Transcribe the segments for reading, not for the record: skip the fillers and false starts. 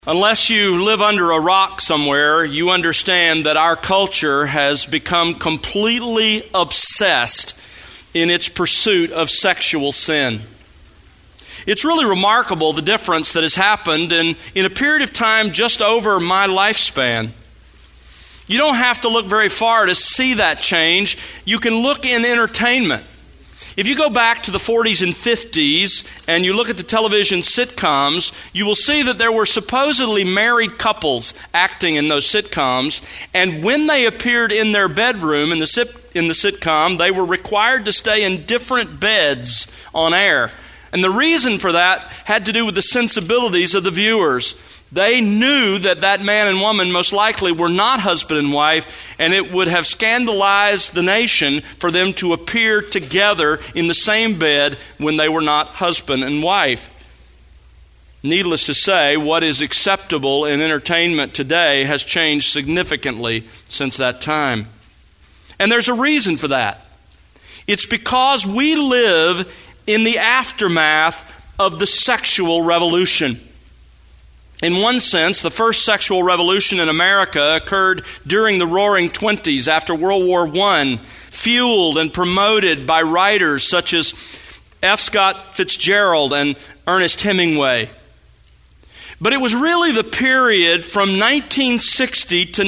Unless you live under a rock somewhere, you understand that our culture has become completely obsessed in its pursuit of sexual sin. It's really remarkable the difference that has happened in a period of time just over my lifespan. You don't have to look very far to see that change. You can look in entertainment. If you go back to the 40s and 50s and you look at the television sitcoms, you will see that there were supposedly married couples acting in those sitcoms, and when they appeared in their bedroom in the sitcom, they were required to stay in different beds on air. And the reason for that had to do with the sensibilities of the viewers. They knew that that man and woman most likely were not husband and wife, and it would have scandalized the nation for them to appear together in the same bed when they were not husband and wife. Needless to say, what is acceptable in entertainment today has changed significantly since that time. And there's a reason for that. It's because we live in the aftermath of the sexual revolution. In one sense, the first sexual revolution in America occurred during the Roaring Twenties after World War I, fueled and promoted by writers such as F. Scott Fitzgerald and Ernest Hemingway. But it was really the period from 1960 to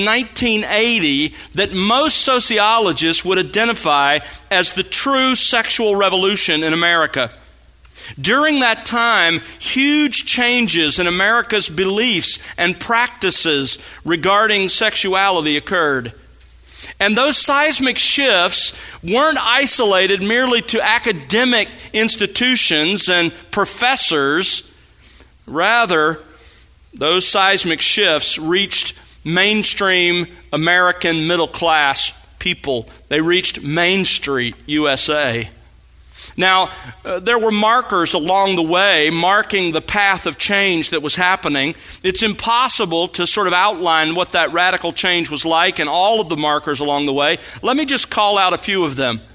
1980 that most sociologists would identify as the true sexual revolution in America. During that time, huge changes in America's beliefs and practices regarding sexuality occurred. And those seismic shifts weren't isolated merely to academic institutions and professors. Rather, those seismic shifts reached mainstream American middle-class people. They reached Main Street, USA. Now, there were markers along the way marking the path of change that was happening. It's impossible to sort of outline what that radical change was like and all of the markers along the way. Let me just call out a few of them.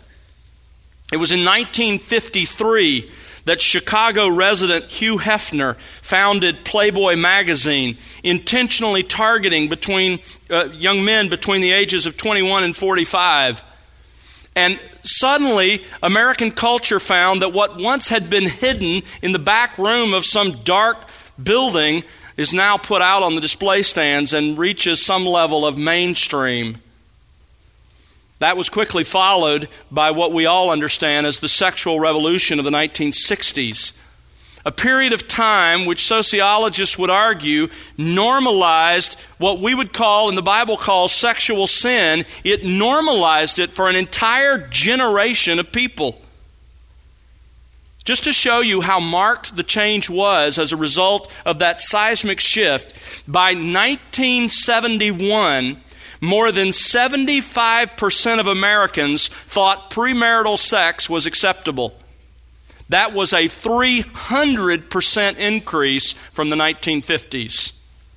It was in 1953 that Chicago resident Hugh Hefner founded Playboy magazine, intentionally targeting young men between the ages of 21 and 45. And suddenly, American culture found that what once had been hidden in the back room of some dark building is now put out on the display stands and reaches some level of mainstream. That was quickly followed by what we all understand as the sexual revolution of the 1960s. A period of time which sociologists would argue normalized what we would call, and the Bible calls, sexual sin. It normalized it for an entire generation of people. Just to show you how marked the change was as a result of that seismic shift, by 1971, more than 75% of Americans thought premarital sex was acceptable. That was a 300% increase from the 1950s.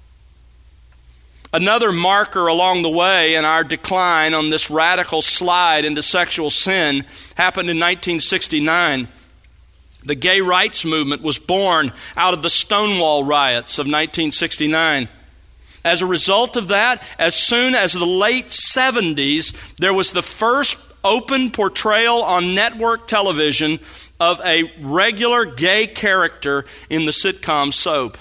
Another marker along the way in our decline on this radical slide into sexual sin happened in 1969. The gay rights movement was born out of the Stonewall riots of 1969. As a result of that, as soon as the late 70s, there was the first open portrayal on network television of a regular gay character in the sitcom Soap.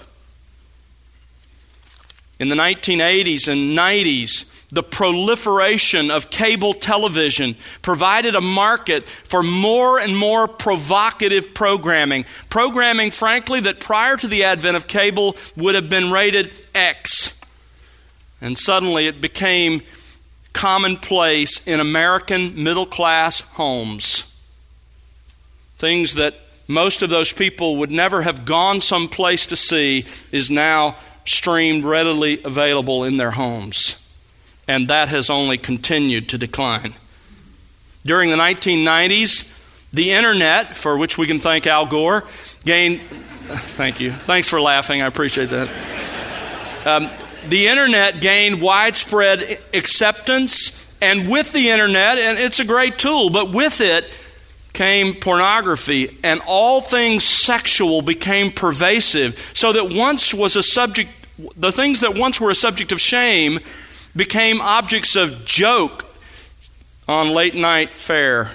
In the 1980s and 90s, the proliferation of cable television provided a market for more and more provocative programming. Programming, frankly, that prior to the advent of cable would have been rated X. And suddenly it became commonplace in American middle-class homes. Things that most of those people would never have gone someplace to see is now streamed readily available in their homes. And that has only continued to decline. During the 1990s, the internet, for which we can thank Al Gore, gained... Thank you. Thanks for laughing. I appreciate that. The internet gained widespread acceptance, and with the internet, and it's a great tool, but with it came pornography, and all things sexual became pervasive, so that once was a subject The things that once were a subject of shame became objects of joke on late night fare.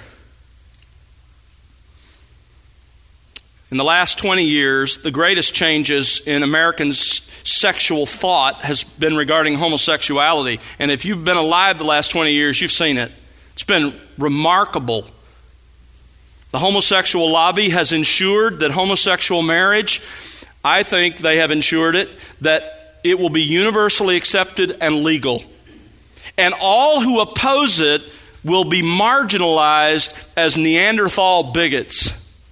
In the last 20 years, the greatest changes in Americans' sexual thought has been regarding homosexuality. And if you've been alive the last 20 years, you've seen it. It's been remarkable. The homosexual lobby has ensured that homosexual marriage, I think they have ensured it, that it will be universally accepted and legal. And all who oppose it will be marginalized as Neanderthal bigots.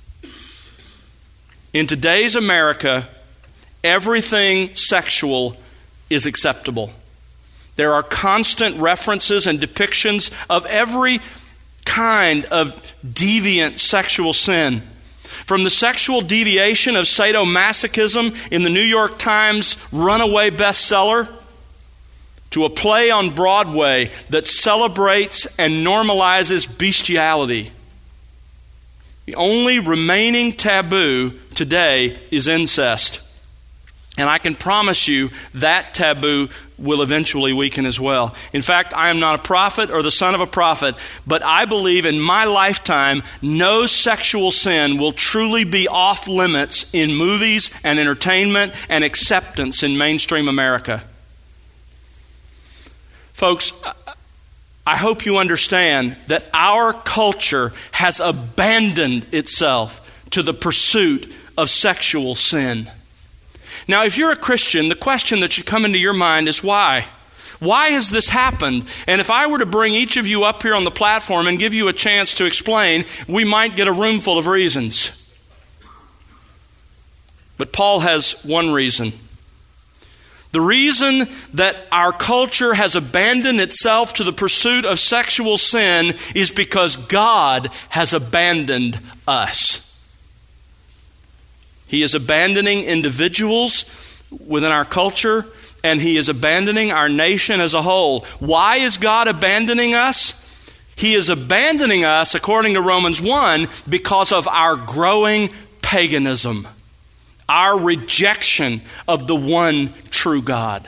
In today's America, everything sexual is acceptable. There are constant references and depictions of every kind of deviant sexual sin. From the sexual deviation of sadomasochism in the New York Times runaway bestseller to a play on Broadway that celebrates and normalizes bestiality. The only remaining taboo today is incest. And I can promise you that taboo will eventually weaken as well. In fact, I am not a prophet or the son of a prophet, but I believe in my lifetime no sexual sin will truly be off limits in movies and entertainment and acceptance in mainstream America. Folks, I hope you understand that our culture has abandoned itself to the pursuit of sexual sin. Now, if you're a Christian, the question that should come into your mind is why? Why has this happened? And if I were to bring each of you up here on the platform and give you a chance to explain, we might get a room full of reasons. But Paul has one reason. The reason that our culture has abandoned itself to the pursuit of sexual sin is because God has abandoned us. He is abandoning individuals within our culture, and He is abandoning our nation as a whole. Why is God abandoning us? He is abandoning us, according to Romans 1, because of our growing paganism. Our rejection of the one true God.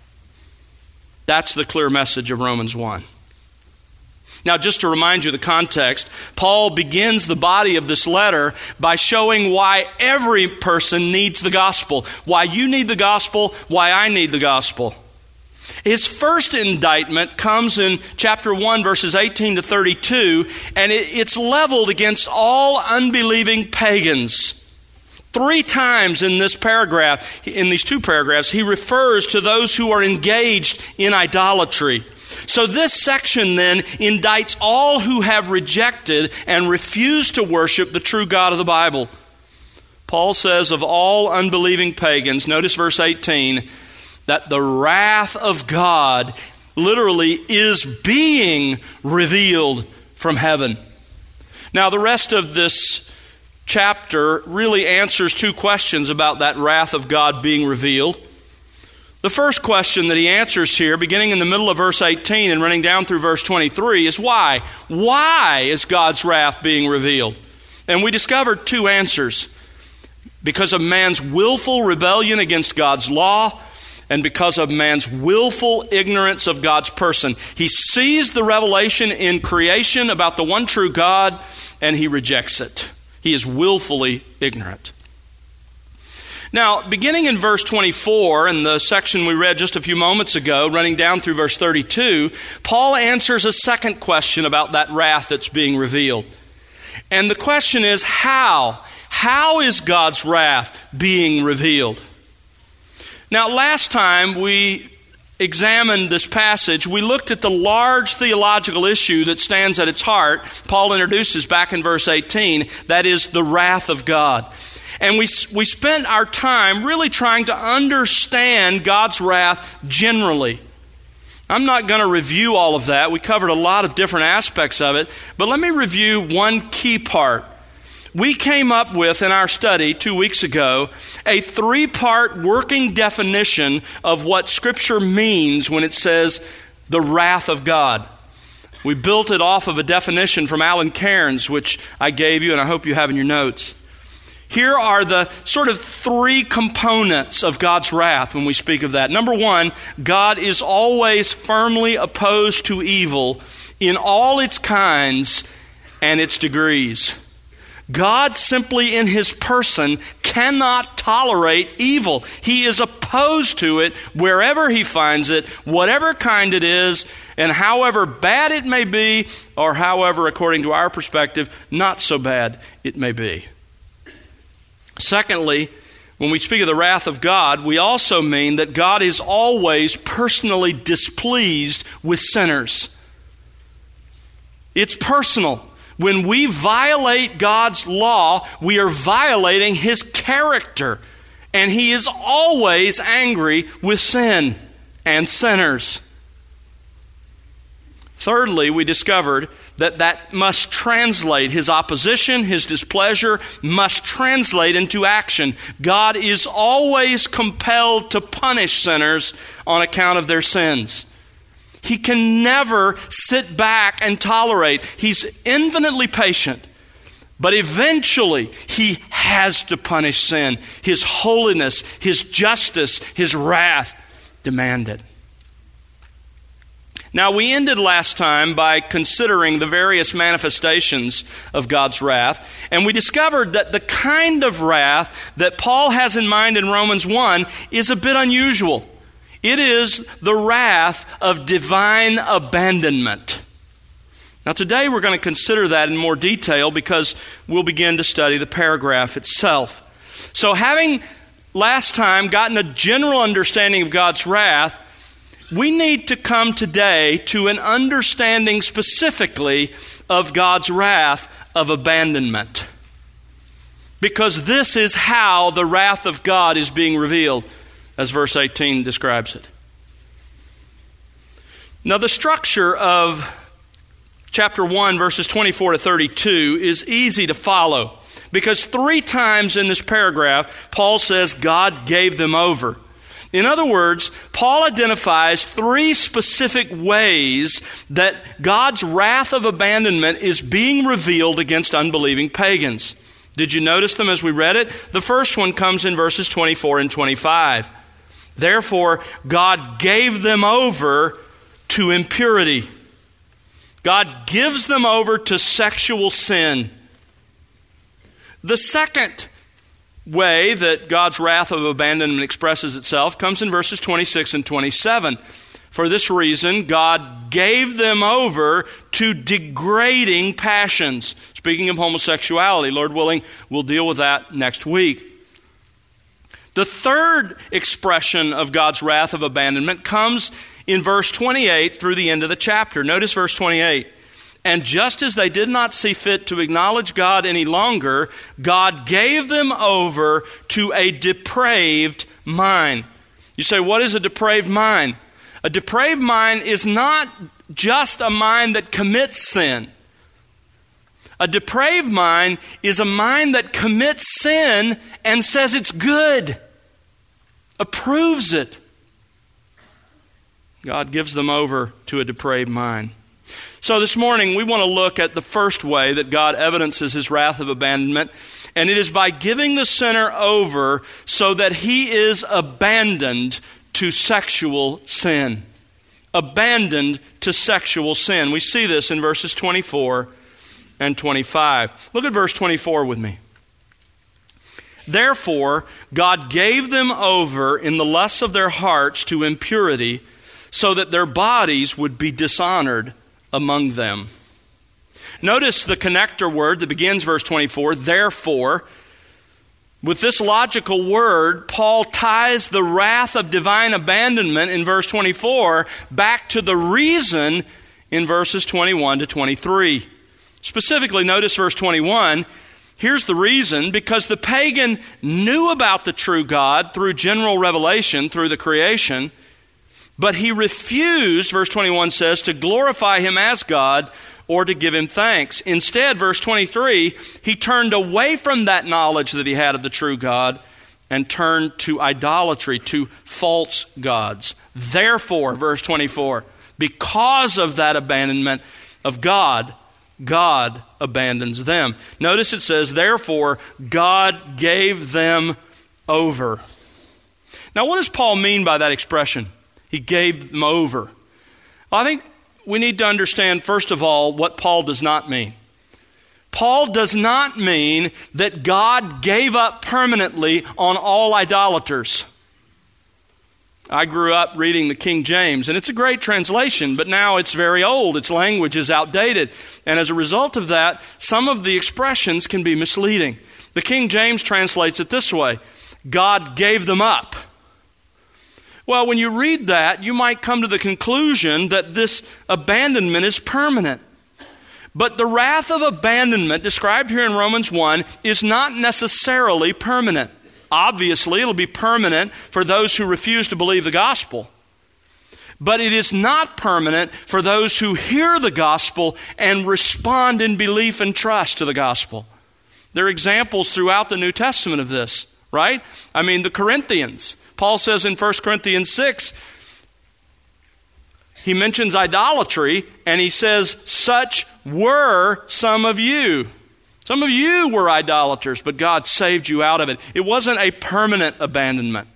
That's the clear message of Romans 1. Now, just to remind you the context, Paul begins the body of this letter by showing why every person needs the gospel. Why you need the gospel, why I need the gospel. His first indictment comes in chapter 1, verses 18 to 32, and it's leveled against all unbelieving pagans. 3 times in this paragraph, in these 2 paragraphs, he refers to those who are engaged in idolatry. So this section then indicts all who have rejected and refused to worship the true God of the Bible. Paul says of all unbelieving pagans, notice verse 18, that the wrath of God literally is being revealed from heaven. Now the rest of this chapter really answers 2 questions about that wrath of God being revealed. The first question that he answers here, beginning in the middle of verse 18 and running down through verse 23, is why? Why is God's wrath being revealed? And we discovered 2 answers. Because of man's willful rebellion against God's law, and because of man's willful ignorance of God's person. He sees the revelation in creation about the one true God, and he rejects it. He is willfully ignorant. Now, beginning in verse 24, in the section we read just a few moments ago, running down through verse 32, Paul answers a second question about that wrath that's being revealed. And the question is, how? How is God's wrath being revealed? Now, last time we examined this passage, we looked at the large theological issue that stands at its heart. Paul introduces back in verse 18, that is the wrath of God. And we spent our time really trying to understand God's wrath generally. I'm not going to review all of that. We covered a lot of different aspects of it. But let me review one key part. We came up with, in our study 2 weeks ago, a 3-part working definition of what Scripture means when it says the wrath of God. We built it off of a definition from Alan Cairns, which I gave you and I hope you have in your notes. Here are the sort of three components of God's wrath when we speak of that. Number one, God is always firmly opposed to evil in all its kinds and its degrees. God simply in His person cannot tolerate evil. He is opposed to it wherever He finds it, whatever kind it is, and however bad it may be, or however, according to our perspective, not so bad it may be. Secondly, when we speak of the wrath of God, we also mean that God is always personally displeased with sinners. It's personal. When we violate God's law, we are violating His character, and He is always angry with sin and sinners. Thirdly, we discovered that must translate, His opposition, His displeasure must translate into action. God is always compelled to punish sinners on account of their sins. He can never sit back and tolerate. He's infinitely patient, but eventually He has to punish sin. His holiness, His justice, His wrath demand it. Now, we ended last time by considering the various manifestations of God's wrath, and we discovered that the kind of wrath that Paul has in mind in Romans 1 is a bit unusual. It is the wrath of divine abandonment. Now, today we're going to consider that in more detail because we'll begin to study the paragraph itself. So, having last time gotten a general understanding of God's wrath, we need to come today to an understanding specifically of God's wrath of abandonment. Because this is how the wrath of God is being revealed, as verse 18 describes it. Now, the structure of chapter 1, verses 24 to 32 is easy to follow. Because 3 times in this paragraph, Paul says God gave them over. In other words, Paul identifies 3 specific ways that God's wrath of abandonment is being revealed against unbelieving pagans. Did you notice them as we read it? The first one comes in verses 24 and 25. Therefore, God gave them over to impurity. God gives them over to sexual sin. The second way that God's wrath of abandonment expresses itself comes in verses 26 and 27. For this reason, God gave them over to degrading passions. Speaking of homosexuality, Lord willing, we'll deal with that next week. The third expression of God's wrath of abandonment comes in verse 28 through the end of the chapter. Notice verse 28. And just as they did not see fit to acknowledge God any longer, God gave them over to a depraved mind. You say, what is a depraved mind? A depraved mind is not just a mind that commits sin. A depraved mind is a mind that commits sin and says it's good, approves it. God gives them over to a depraved mind. So this morning we want to look at the first way that God evidences His wrath of abandonment, and it is by giving the sinner over so that he is abandoned to sexual sin. Abandoned to sexual sin. We see this in verses 24 and 25. Look at verse 24 with me. Therefore, God gave them over in the lusts of their hearts to impurity, so that their bodies would be dishonored among them. Notice the connector word that begins verse 24, therefore. With this logical word, Paul ties the wrath of divine abandonment in verse 24 back to the reason in verses 21 to 23. Specifically, notice verse 21. Here's the reason: because the pagan knew about the true God through general revelation, through the creation, but he refused, verse 21 says, to glorify Him as God or to give Him thanks. Instead, verse 23, he turned away from that knowledge that he had of the true God and turned to idolatry, to false gods. Therefore, verse 24, because of that abandonment of God, God abandons them. Notice it says, therefore, God gave them over. Now, what does Paul mean by that expression? He gave them over. Well, I think we need to understand, first of all, what Paul does not mean. Paul does not mean that God gave up permanently on all idolaters. I grew up reading the King James, and it's a great translation, but now it's very old. Its language is outdated. And as a result of that, some of the expressions can be misleading. The King James translates it this way: God gave them up. Well, when you read that, you might come to the conclusion that this abandonment is permanent. But the wrath of abandonment described here in Romans 1 is not necessarily permanent. Obviously, it'll be permanent for those who refuse to believe the gospel. But it is not permanent for those who hear the gospel and respond in belief and trust to the gospel. There are examples throughout the New Testament of this, right? I mean, the Corinthians. Paul says in 1 Corinthians 6, he mentions idolatry, and he says, such were some of you. Some of you were idolaters, but God saved you out of it. It wasn't a permanent abandonment.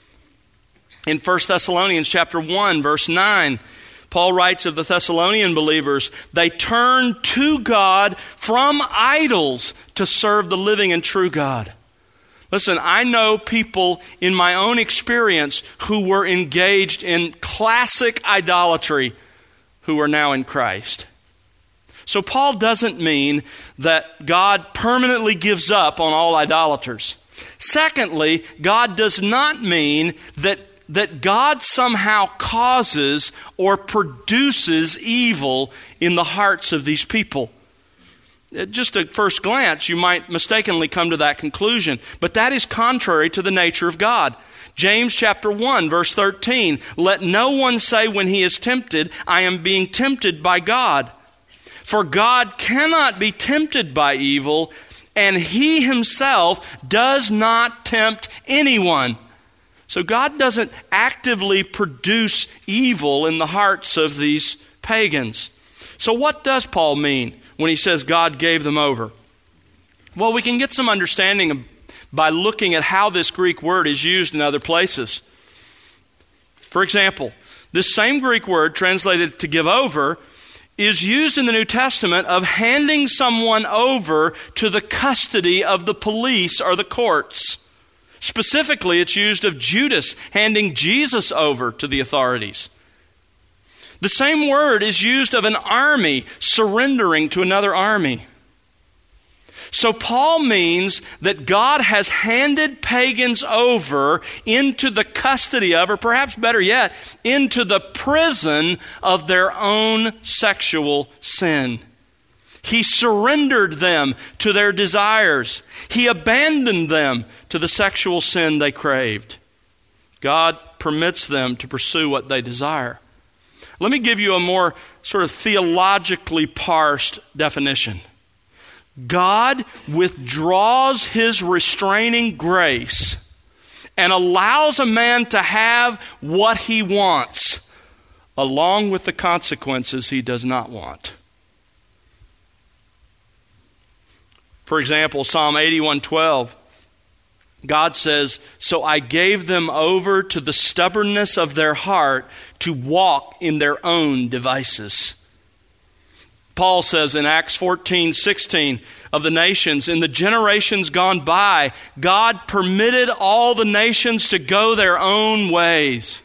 In 1 Thessalonians chapter 1, verse 9, Paul writes of the Thessalonian believers, they turned to God from idols to serve the living and true God. Listen, I know people in my own experience who were engaged in classic idolatry who are now in Christ. So Paul doesn't mean that God permanently gives up on all idolaters. Secondly, God does not mean that God somehow causes or produces evil in the hearts of these people. Just at first glance, you might mistakenly come to that conclusion, but that is contrary to the nature of God. James chapter 1, verse 13, let no one say when he is tempted, I am being tempted by God. For God cannot be tempted by evil, and he himself does not tempt anyone. So God doesn't actively produce evil in the hearts of these pagans. So what does Paul mean when he says God gave them over? Well, we can get some understanding by looking at how this Greek word is used in other places. For example, this same Greek word translated to give over is used in the New Testament of handing someone over to the custody of the police or the courts. Specifically, it's used of Judas handing Jesus over to the authorities. The same word is used of an army surrendering to another army. So Paul means that God has handed pagans over into the custody of, or perhaps better yet, into the prison of their own sexual sin. He surrendered them to their desires. He abandoned them to the sexual sin they craved. God permits them to pursue what they desire. Let me give you a more sort of theologically parsed definition. God withdraws his restraining grace and allows a man to have what he wants, along with the consequences he does not want. For example, Psalm 81:12, God says, so I gave them over to the stubbornness of their heart to walk in their own devices. Paul says in Acts 14:16 of the nations, in the generations gone by, God permitted all the nations to go their own ways.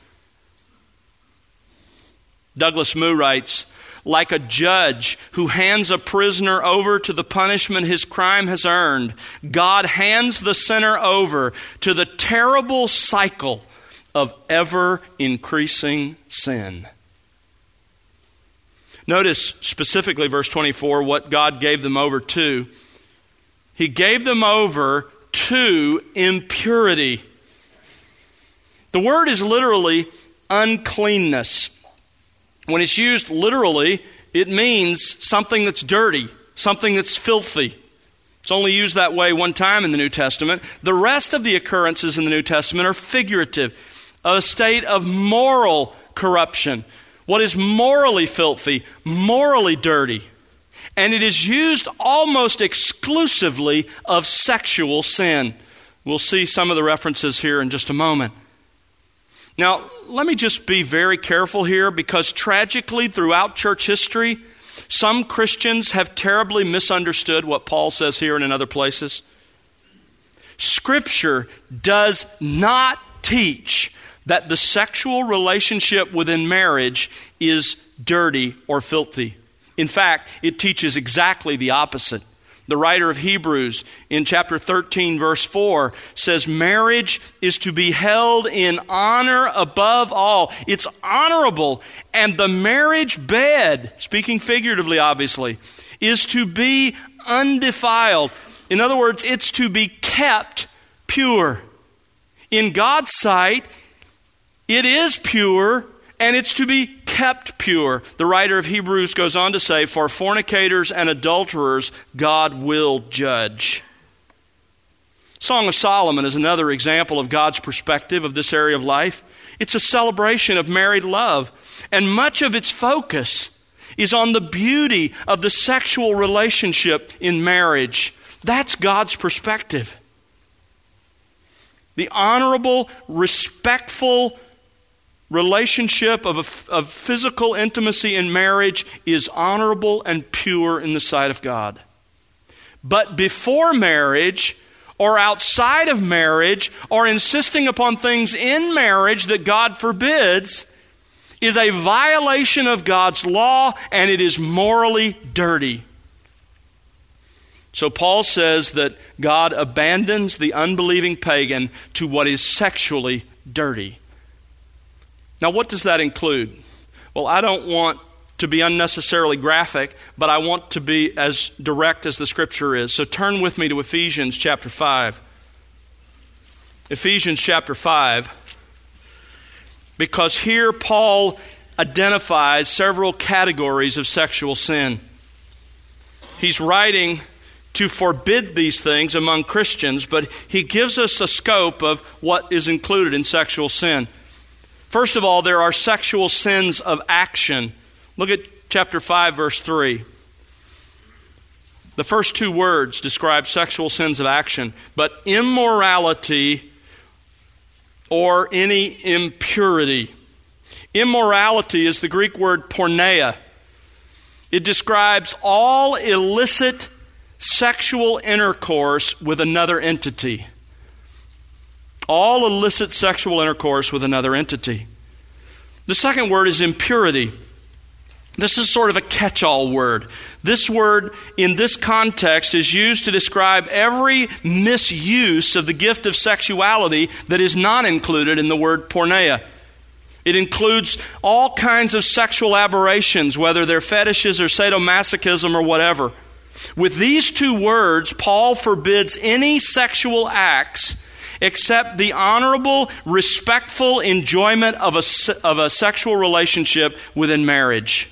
Douglas Moo writes, like a judge who hands a prisoner over to the punishment his crime has earned, God hands the sinner over to the terrible cycle of ever-increasing sin. Notice specifically verse 24 what God gave them over to. He gave them over to impurity. The word is literally uncleanness. When it's used literally, it means something that's dirty, something that's filthy. It's only used that way one time in the New Testament. The rest of the occurrences in the New Testament are figurative, a state of moral corruption. What is morally filthy, morally dirty. And it is used almost exclusively of sexual sin. We'll see some of the references here in just a moment. Now, let me just be very careful here, because tragically throughout church history, some Christians have terribly misunderstood what Paul says here and in other places. Scripture does not teach that the sexual relationship within marriage is dirty or filthy. In fact, it teaches exactly the opposite. The writer of Hebrews in chapter 13, verse 4 says, marriage is to be held in honor above all. It's honorable. And the marriage bed, speaking figuratively obviously, is to be undefiled. In other words, it's to be kept pure. In God's sight, it is pure, and it's to be kept pure. The writer of Hebrews goes on to say, for fornicators and adulterers, God will judge. Song of Solomon is another example of God's perspective of this area of life. It's a celebration of married love, and much of its focus is on the beauty of the sexual relationship in marriage. That's God's perspective. The honorable, respectful relationship of physical intimacy in marriage is honorable and pure in the sight of God. But before marriage, or outside of marriage, or insisting upon things in marriage that God forbids, is a violation of God's law, and it is morally dirty. So Paul says that God abandons the unbelieving pagan to what is sexually dirty. Now, what does that include? Well, I don't want to be unnecessarily graphic, but I want to be as direct as the Scripture is. So turn with me to Ephesians chapter 5. Ephesians chapter 5, because here Paul identifies several categories of sexual sin. He's writing to forbid these things among Christians, but he gives us a scope of what is included in sexual sin. First of all, there are sexual sins of action. Look at chapter 5, verse 3. The first two words describe sexual sins of action, but immorality or any impurity. Immorality is the Greek word porneia. It describes all illicit sexual intercourse with another entity. All illicit sexual intercourse with another entity. The second word is impurity. This is sort of a catch-all word. This word, in this context, is used to describe every misuse of the gift of sexuality that is not included in the word porneia. It includes all kinds of sexual aberrations, whether they're fetishes or sadomasochism or whatever. With these two words, Paul forbids any sexual acts except the honorable, respectful enjoyment of a sexual relationship within marriage.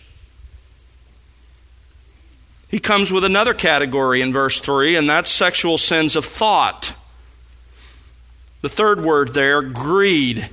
He comes with another category in verse 3, and that's sexual sins of thought. The third word there, greed.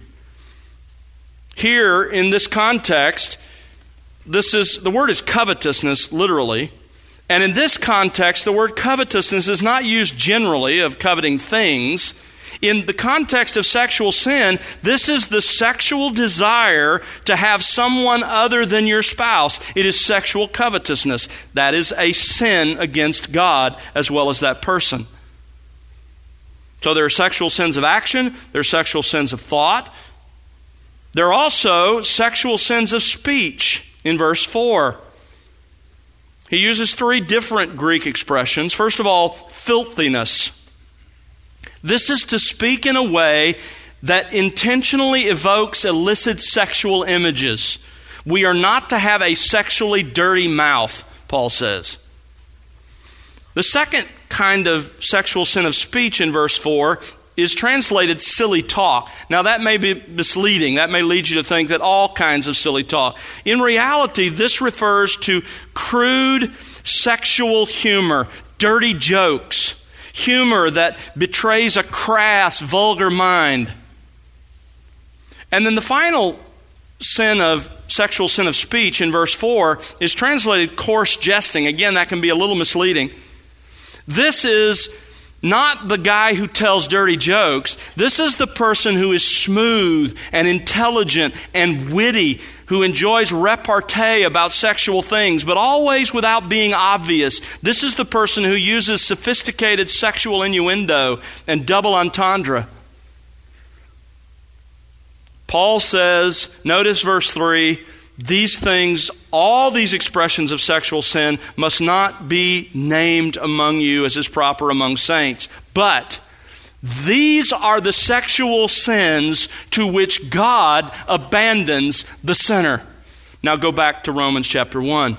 Here, in this context, the word is covetousness, literally. And in this context, the word covetousness is not used generally of coveting things. In the context of sexual sin, this is the sexual desire to have someone other than your spouse. It is sexual covetousness. That is a sin against God as well as that person. So there are sexual sins of action, there are sexual sins of thought. There are also sexual sins of speech in verse 4. He uses three different Greek expressions. First of all, filthiness. This is to speak in a way that intentionally evokes illicit sexual images. We are not to have a sexually dirty mouth, Paul says. The second kind of sexual sin of speech in verse 4 is translated silly talk. Now that may be misleading. That may lead you to think that all kinds of silly talk. In reality, this refers to crude sexual humor, dirty jokes, humor that betrays a crass, vulgar mind. And then the final sexual sin of speech in verse 4 is translated coarse jesting. Again, that can be a little misleading. This is not the guy who tells dirty jokes. This is the person who is smooth and intelligent and witty, who enjoys repartee about sexual things, but always without being obvious. This is the person who uses sophisticated sexual innuendo and double entendre. Paul says, notice verse 3, these things, all these expressions of sexual sin must not be named among you as is proper among saints. But these are the sexual sins to which God abandons the sinner. Now go back to Romans chapter 1.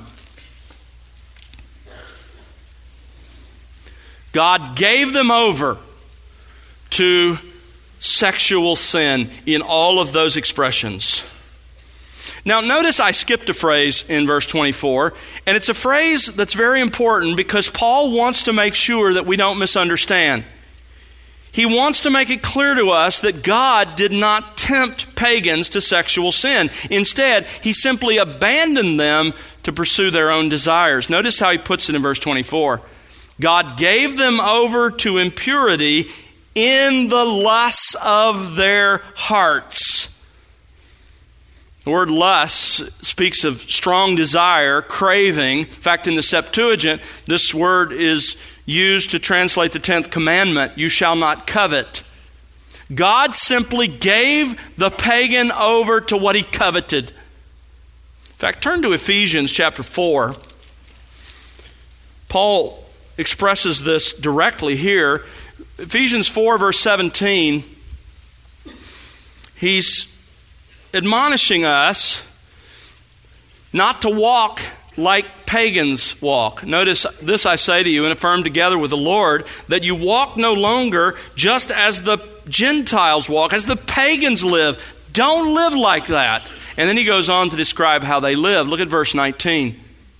God gave them over to sexual sin in all of those expressions. Now notice I skipped a phrase in verse 24, and it's a phrase that's very important because Paul wants to make sure that we don't misunderstand. He wants to make it clear to us that God did not tempt pagans to sexual sin. Instead, He simply abandoned them to pursue their own desires. Notice how he puts it in verse 24. God gave them over to impurity in the lusts of their hearts. The word lust speaks of strong desire, craving. In fact, in the Septuagint, this word is used to translate the 10th commandment, you shall not covet. God simply gave the pagan over to what he coveted. In fact, turn to Ephesians chapter 4. Paul expresses this directly here. Ephesians 4 verse 17, he's admonishing us not to walk like pagans walk. Notice this I say to you and affirm together with the Lord, that you walk no longer just as the Gentiles walk, as the pagans live. Don't live like that. And then he goes on to describe how they live. Look at verse 19.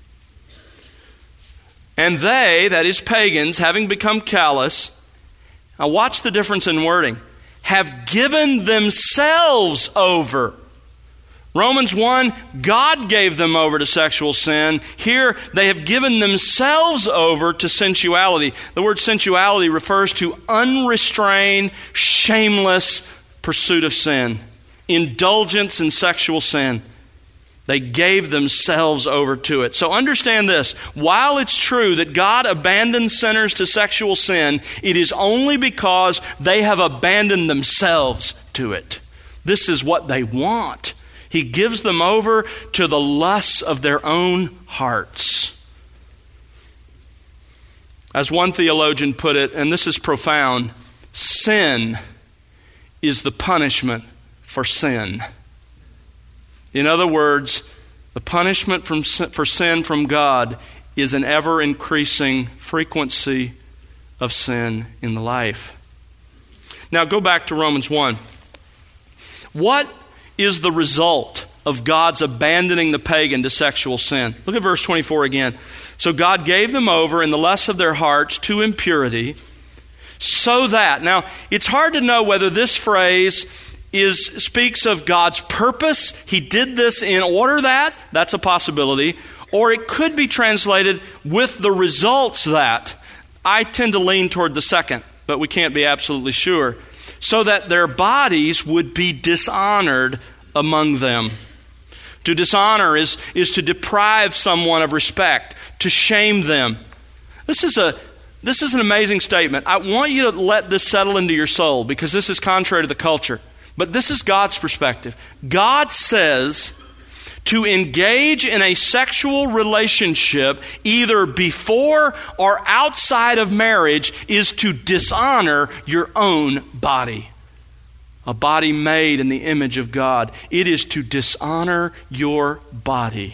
And they, that is pagans, having become callous, now watch the difference in wording, have given themselves over. Romans 1, God gave them over to sexual sin. Here, they have given themselves over to sensuality. The word sensuality refers to unrestrained, shameless pursuit of sin. Indulgence in sexual sin. They gave themselves over to it. So understand this. While it's true that God abandons sinners to sexual sin, it is only because they have abandoned themselves to it. This is what they want. He gives them over to the lusts of their own hearts. As one theologian put it, and this is profound, sin is the punishment for sin. In other words, the punishment for sin from God is an ever-increasing frequency of sin in the life. Now go back to Romans 1. What is the result of God's abandoning the pagan to sexual sin? Look at verse 24 again. So God gave them over in the lusts of their hearts to impurity, so that... Now, it's hard to know whether this phrase speaks of God's purpose. He did this in order that. That's a possibility. Or it could be translated with the results that. I tend to lean toward the second, but we can't be absolutely sure. So that their bodies would be dishonored among them. To dishonor is to deprive someone of respect, to shame them. This is an amazing statement. I want you to let this settle into your soul because this is contrary to the culture. But this is God's perspective. God says to engage in a sexual relationship either before or outside of marriage is to dishonor your own body. A body made in the image of God. It is to dishonor your body.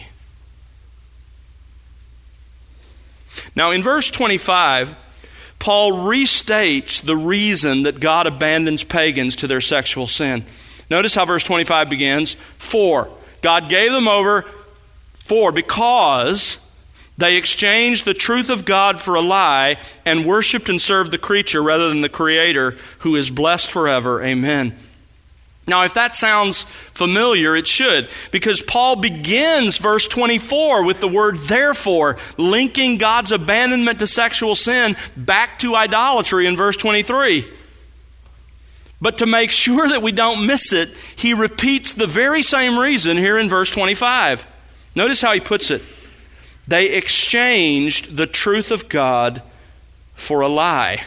Now in verse 25, Paul restates the reason that God abandons pagans to their sexual sin. Notice how verse 25 begins. For God gave them over because they exchanged the truth of God for a lie and worshipped and served the creature rather than the Creator, who is blessed forever. Amen. Now, if that sounds familiar, it should, because Paul begins verse 24 with the word therefore, linking God's abandonment to sexual sin back to idolatry in verse 23. But to make sure that we don't miss it, he repeats the very same reason here in verse 25. Notice how he puts it. They exchanged the truth of God for a lie.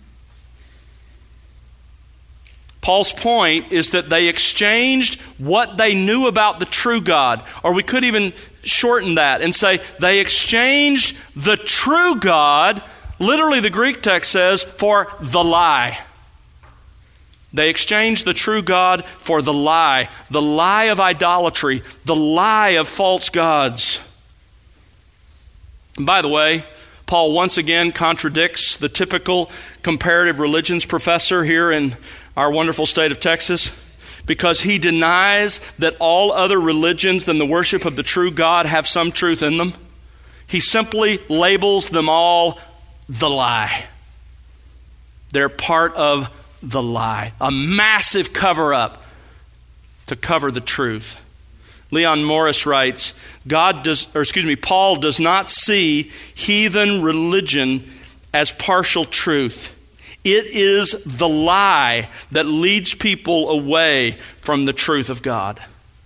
Paul's point is that they exchanged what they knew about the true God. Or we could even shorten that and say they exchanged the true God, literally the Greek text says, for the lie. They exchanged the true God for the lie of idolatry, the lie of false gods. And by the way, Paul once again contradicts the typical comparative religions professor here in our wonderful state of Texas, because he denies that all other religions than the worship of the true God have some truth in them. He simply labels them all the lie. They're part of the lie, a massive cover-up to cover the truth. Leon Morris writes, Paul does not see heathen religion as partial truth. It is the lie that leads people away from the truth of God.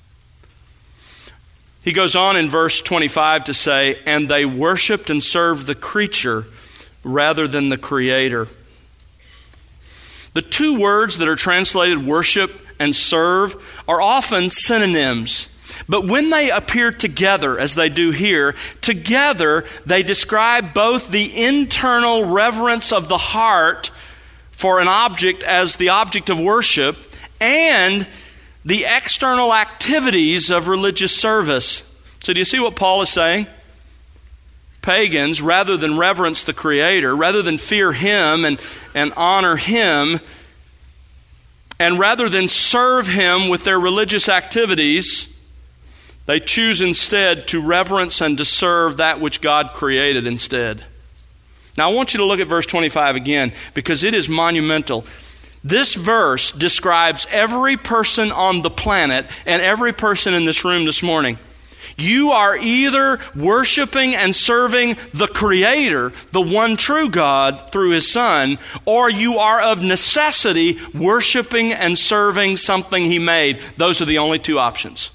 He goes on in verse 25 to say, and they worshiped and served the creature rather than the Creator. The two words that are translated worship and serve are often synonyms. But when they appear together, as they do here, together they describe both the internal reverence of the heart for an object as the object of worship and the external activities of religious service. So do you see what Paul is saying? Pagans, rather than reverence the Creator, rather than fear Him and honor Him, and rather than serve Him with their religious activities, they choose instead to reverence and to serve that which God created instead. Now I want you to look at verse 25 again, because it is monumental. This verse describes every person on the planet and every person in this room this morning. You are either worshiping and serving the Creator, the one true God, through His Son, or you are of necessity worshiping and serving something He made. Those are the only two options.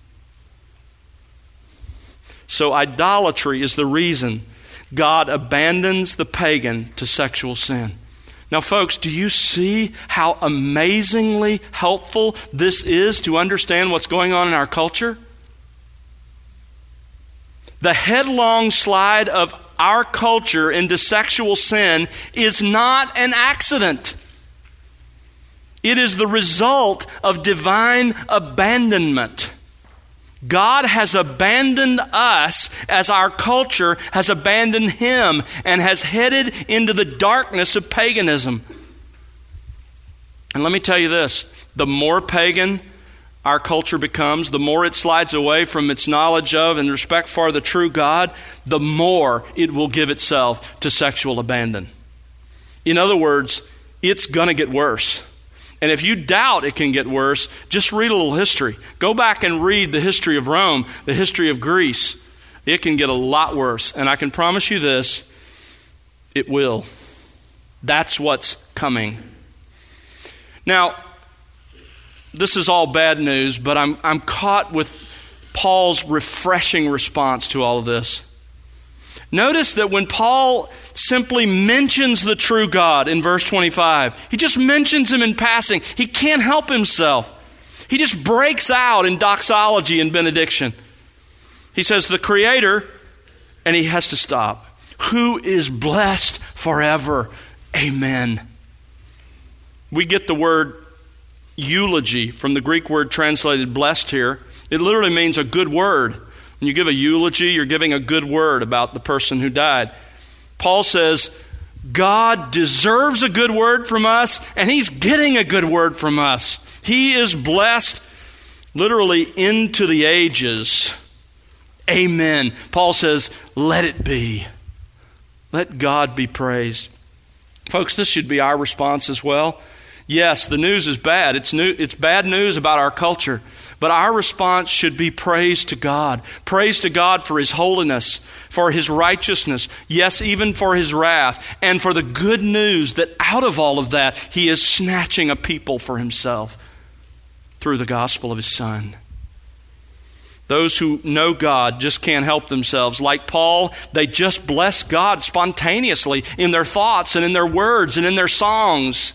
So idolatry is the reason God abandons the pagan to sexual sin. Now, folks, do you see how amazingly helpful this is to understand what's going on in our culture? The headlong slide of our culture into sexual sin is not an accident. It is the result of divine abandonment. God has abandoned us as our culture has abandoned Him and has headed into the darkness of paganism. And let me tell you this, the more pagan our culture becomes, the more it slides away from its knowledge of and respect for the true God, the more it will give itself to sexual abandon. In other words, it's going to get worse. And if you doubt it can get worse, just read a little history. Go back and read the history of Rome, the history of Greece. It can get a lot worse. And I can promise you this, it will. That's what's coming. Now, this is all bad news, but I'm caught with Paul's refreshing response to all of this. Notice that when Paul simply mentions the true God in verse 25, he just mentions Him in passing. He can't help himself. He just breaks out in doxology and benediction. He says, the Creator, and he has to stop, who is blessed forever. Amen. We get the word eulogy from the Greek word translated blessed here. It literally means a good word. When you give a eulogy, you're giving a good word about the person who died. Paul says, God deserves a good word from us, and He's getting a good word from us. He is blessed literally into the ages. Amen. Paul says, let it be. Let God be praised. Folks, this should be our response as well. Yes, the news is bad. It's bad news about our culture. But our response should be praise to God. Praise to God for His holiness, for His righteousness, yes, even for His wrath, and for the good news that out of all of that, He is snatching a people for Himself through the gospel of His Son. Those who know God just can't help themselves. Like Paul, they just bless God spontaneously in their thoughts and in their words and in their songs.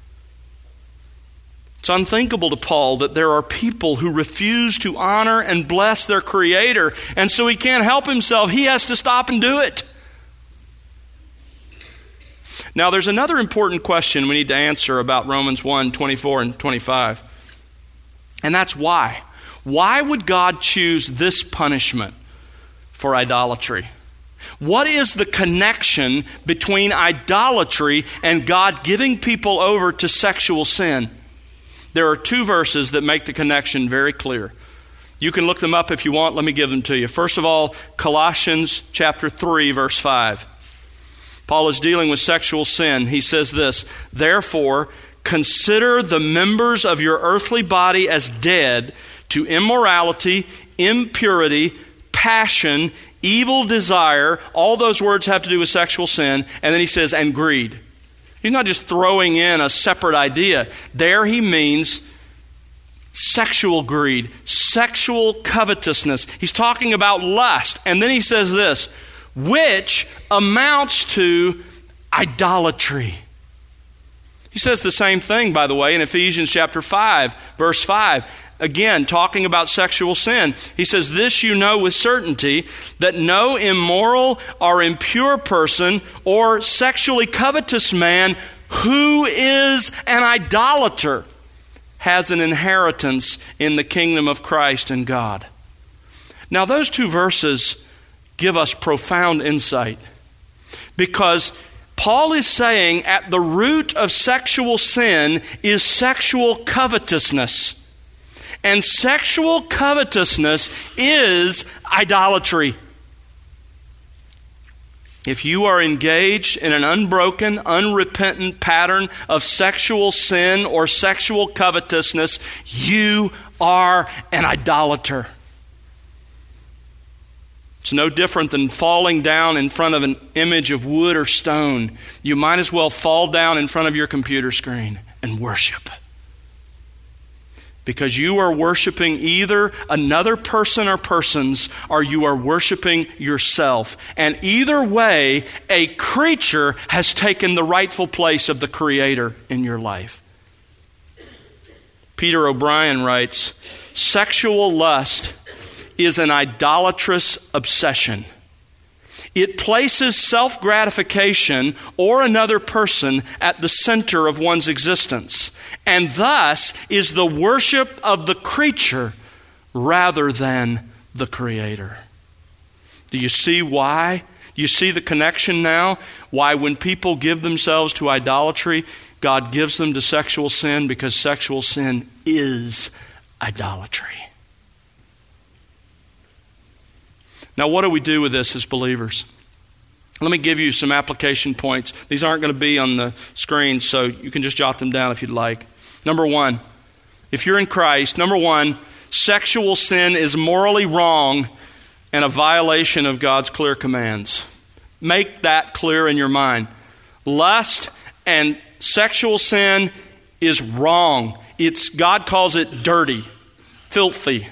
It's unthinkable to Paul that there are people who refuse to honor and bless their Creator, and so he can't help himself. He has to stop and do it. Now, there's another important question we need to answer about Romans 1, 24 and 25. And that's why. Why would God choose this punishment for idolatry? What is the connection between idolatry and God giving people over to sexual sin? There are two verses that make the connection very clear. You can look them up if you want. Let me give them to you. First of all, Colossians chapter 3, verse 5. Paul is dealing with sexual sin. He says this, "Therefore, consider the members of your earthly body as dead to immorality, impurity, passion, evil desire." All those words have to do with sexual sin. And then he says, "and greed." He's not just throwing in a separate idea. There he means sexual greed, sexual covetousness. He's talking about lust. And then he says this, which amounts to idolatry. He says the same thing, by the way, in Ephesians chapter 5, verse 5. Again, talking about sexual sin. He says, "This you know with certainty, that no immoral or impure person or sexually covetous man who is an idolater has an inheritance in the kingdom of Christ and God." Now, those two verses give us profound insight, because Paul is saying at the root of sexual sin is sexual covetousness. And sexual covetousness is idolatry. If you are engaged in an unbroken, unrepentant pattern of sexual sin or sexual covetousness, you are an idolater. It's no different than falling down in front of an image of wood or stone. You might as well fall down in front of your computer screen and worship. Because you are worshiping either another person or persons, or you are worshiping yourself. And either way, a creature has taken the rightful place of the Creator in your life. Peter O'Brien writes, "Sexual lust is an idolatrous obsession. It places self-gratification or another person at the center of one's existence, and thus is the worship of the creature rather than the Creator." Do you see why? Do you see the connection now? Why when people give themselves to idolatry, God gives them to sexual sin? Because sexual sin is idolatry. Now, what do we do with this as believers? Let me give you some application points. These aren't going to be on the screen, so you can just jot them down if you'd like. Number one, if you're in Christ, sexual sin is morally wrong and a violation of God's clear commands. Make that clear in your mind. Lust and sexual sin is wrong. God calls it dirty, filthy.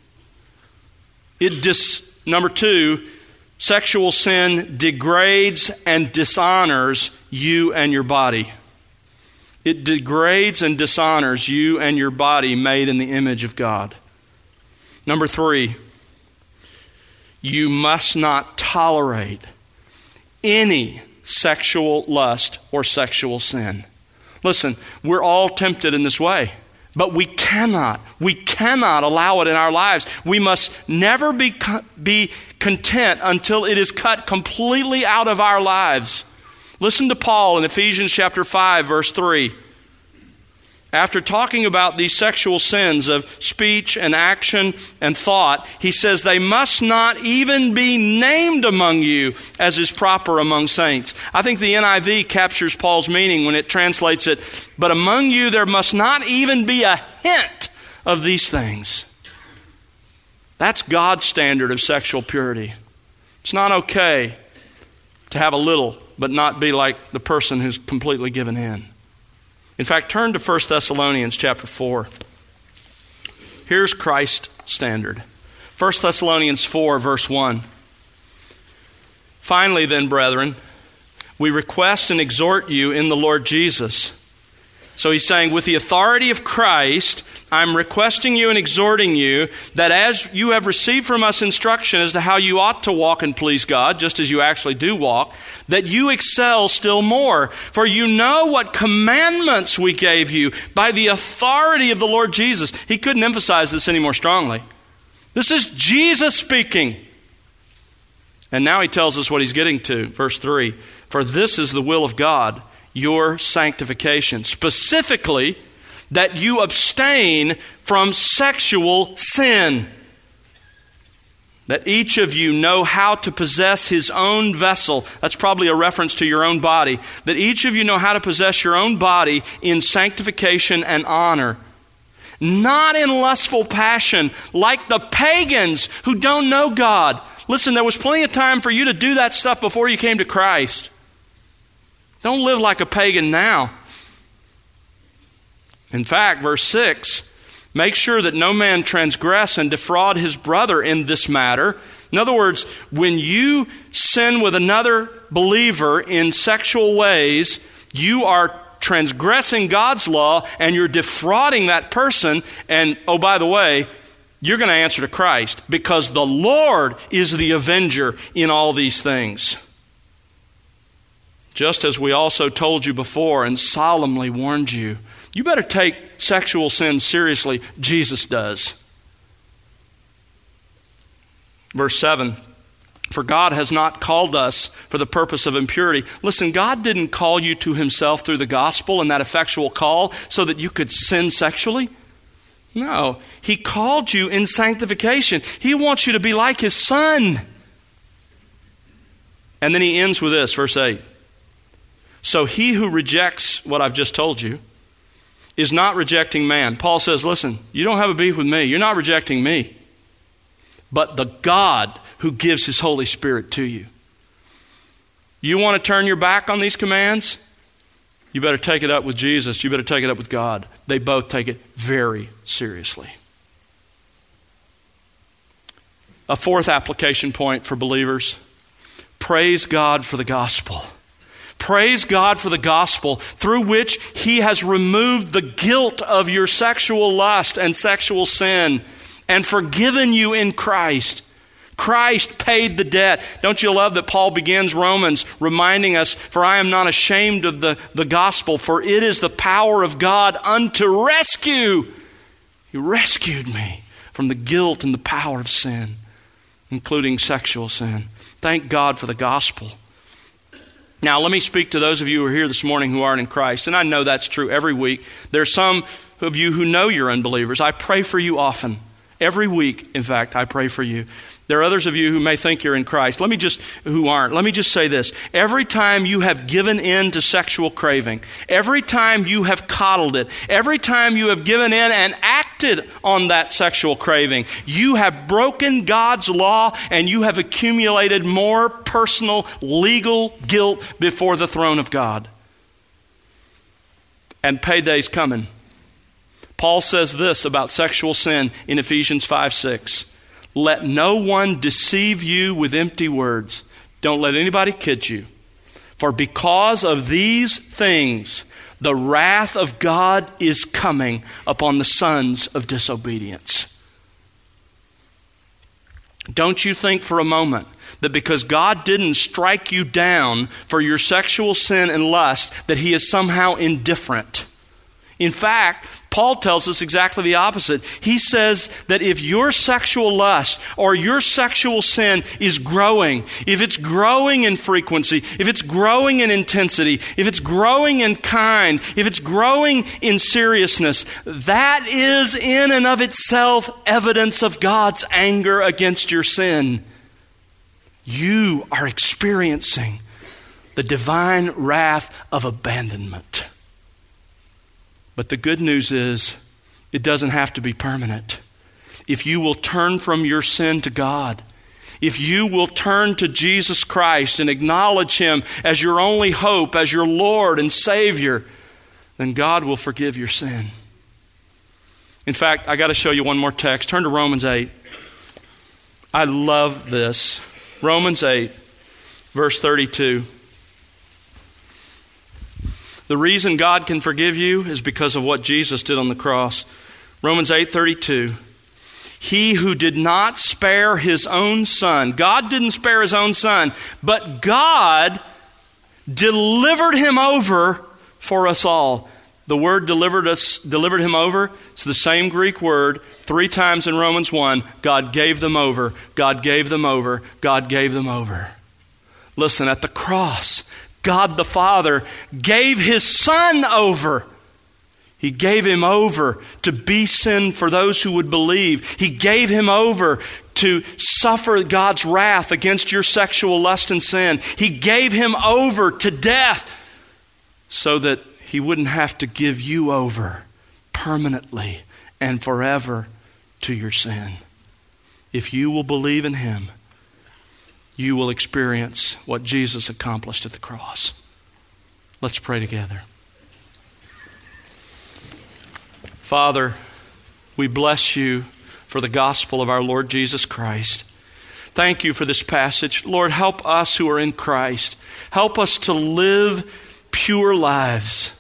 Number two, sexual sin degrades and dishonors you and your body. It degrades and dishonors you and your body made in the image of God. Number three, you must not tolerate any sexual lust or sexual sin. Listen, we're all tempted in this way. But we cannot allow it in our lives. We must never be content until it is cut completely out of our lives. Listen to Paul in Ephesians chapter 5, verse 3. After talking about these sexual sins of speech and action and thought, he says they must not even be named among you as is proper among saints. I think the NIV captures Paul's meaning when it translates it, but among you there must not even be a hint of these things. That's God's standard of sexual purity. It's not okay to have a little, but not be like the person who's completely given in. In fact, turn to 1 Thessalonians chapter 4. Here's Christ's standard. 1 Thessalonians 4, verse 1. Finally then, brethren, we request and exhort you in the Lord Jesus. So he's saying, with the authority of Christ, I'm requesting you and exhorting you that as you have received from us instruction as to how you ought to walk and please God, just as you actually do walk, that you excel still more. For you know what commandments we gave you by the authority of the Lord Jesus. He couldn't emphasize this any more strongly. This is Jesus speaking. And now he tells us what he's getting to. Verse 3, for this is the will of God, your sanctification. Specifically, that you abstain from sexual sin. That each of you know how to possess his own vessel. That's probably a reference to your own body. That each of you know how to possess your own body in sanctification and honor. Not in lustful passion, like the pagans who don't know God. Listen, there was plenty of time for you to do that stuff before you came to Christ. Don't live like a pagan now. In fact, verse 6, make sure that no man transgress and defraud his brother in this matter. In other words, when you sin with another believer in sexual ways, you are transgressing God's law and you're defrauding that person. And, oh, by the way, you're going to answer to Christ because the Lord is the avenger in all these things. Just as we also told you before and solemnly warned you, you better take sexual sin seriously. Jesus does. Verse 7, for God has not called us for the purpose of impurity. Listen, God didn't call you to himself through the gospel and that effectual call so that you could sin sexually. No, he called you in sanctification. He wants you to be like his son. And then he ends with this, verse 8. So he who rejects what I've just told you is not rejecting man. Paul says, listen, you don't have a beef with me. You're not rejecting me. But the God who gives his Holy Spirit to you. You want to turn your back on these commands? You better take it up with Jesus. You better take it up with God. They both take it very seriously. A fourth application point for believers. Praise God for the gospel. Praise God for the gospel through which he has removed the guilt of your sexual lust and sexual sin and forgiven you in Christ. Christ paid the debt. Don't you love that Paul begins Romans reminding us, for I am not ashamed of the gospel, for it is the power of God unto rescue. He rescued me from the guilt and the power of sin, including sexual sin. Thank God for the gospel. Now, let me speak to those of you who are here this morning who aren't in Christ, and I know that's true every week. There are some of you who know you're unbelievers. I pray for you often. Every week, in fact, I pray for you. There are others of you who may think you're in Christ. Let me just say this. Every time you have given in to sexual craving, every time you have coddled it, every time you have given in and acted on that sexual craving, you have broken God's law and you have accumulated more personal, legal guilt before the throne of God. And payday's coming. Paul says this about sexual sin in Ephesians 5:6. Let no one deceive you with empty words. Don't let anybody kid you. For because of these things, the wrath of God is coming upon the sons of disobedience. Don't you think for a moment that because God didn't strike you down for your sexual sin and lust, that he is somehow indifferent. In fact, Paul tells us exactly the opposite. He says that if your sexual lust or your sexual sin is growing, if it's growing in frequency, if it's growing in intensity, if it's growing in kind, if it's growing in seriousness, that is in and of itself evidence of God's anger against your sin. You are experiencing the divine wrath of abandonment. But the good news is, it doesn't have to be permanent. If you will turn from your sin to God, if you will turn to Jesus Christ and acknowledge Him as your only hope, as your Lord and Savior, then God will forgive your sin. In fact, I got to show you one more text. Turn to Romans 8. I love this. Romans 8, verse 32. The reason God can forgive you is because of what Jesus did on the cross. Romans 8:32. He who did not spare His own Son. God didn't spare His own Son, but God delivered Him over for us all. The word delivered Him over, it's the same Greek word 3 times in Romans 1. God gave them over. God gave them over. God gave them over. Listen, at the cross, God the Father gave His Son over. He gave Him over to be sin for those who would believe. He gave Him over to suffer God's wrath against your sexual lust and sin. He gave Him over to death so that He wouldn't have to give you over permanently and forever to your sin. If you will believe in Him, you will experience what Jesus accomplished at the cross. Let's pray together. Father, we bless You for the gospel of our Lord Jesus Christ. Thank You for this passage. Lord, help us who are in Christ. Help us to live pure lives.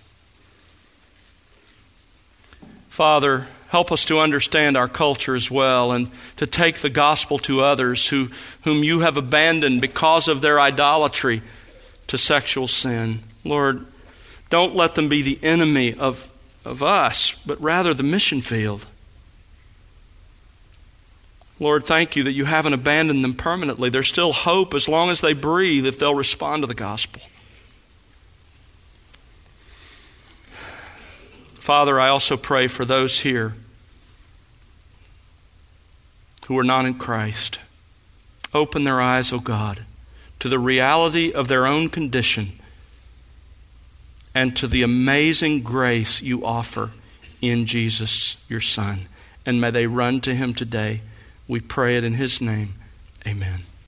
Father, help us to understand our culture as well and to take the gospel to others whom You have abandoned because of their idolatry to sexual sin. Lord, don't let them be the enemy of us, but rather the mission field. Lord, thank You that You haven't abandoned them permanently. There's still hope as long as they breathe if they'll respond to the gospel. Father, I also pray for those here who are not in Christ. Open their eyes, O God, to the reality of their own condition and to the amazing grace You offer in Jesus, Your Son. And may they run to Him today. We pray it in His name. Amen.